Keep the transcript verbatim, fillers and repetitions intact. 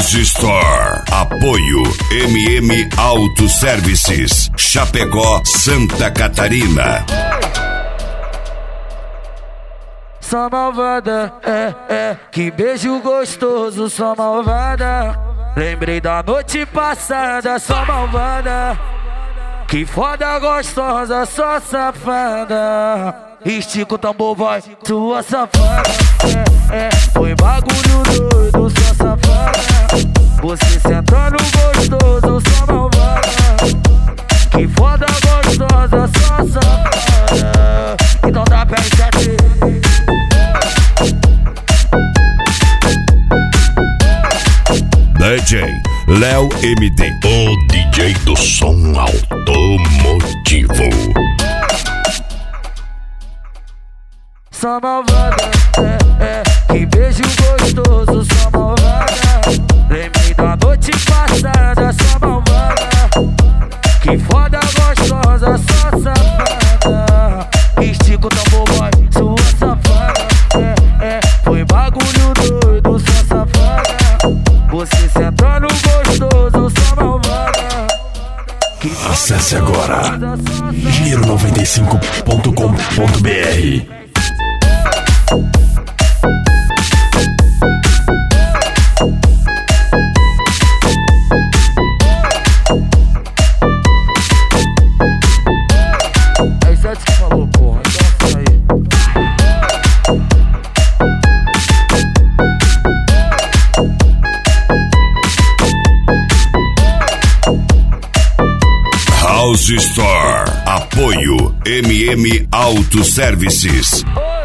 House Store. Apoio M M Auto Services. Chapecó, Santa Catarina. Só malvada, é, é, que beijo gostoso, só malvada. Lembrei da noite passada, só malvada. Que foda gostosa, só safada. Estica o tambor, vai, sua safada. É, é, foi bagulho doido, só safada. Você sentando gostoso, só malvada. Que foda gostosa, só safada. Então dá pra enxergar. D J Léo M D, o D J do som automotivo. Só malvada, é, é, que beijo gostoso, só malvada. Lembrei da noite passada, só malvada. Que foda gostosa, só safada. Estica o tambor, vai, sua safada. É, é, foi bagulho doido, só safada. Você sentando gostoso, só malvada. Acesse agora giro noventa e cinco ponto com ponto br. É isso aí que falou, porra. Então isso aí. House Store. Apoio M M Auto Services.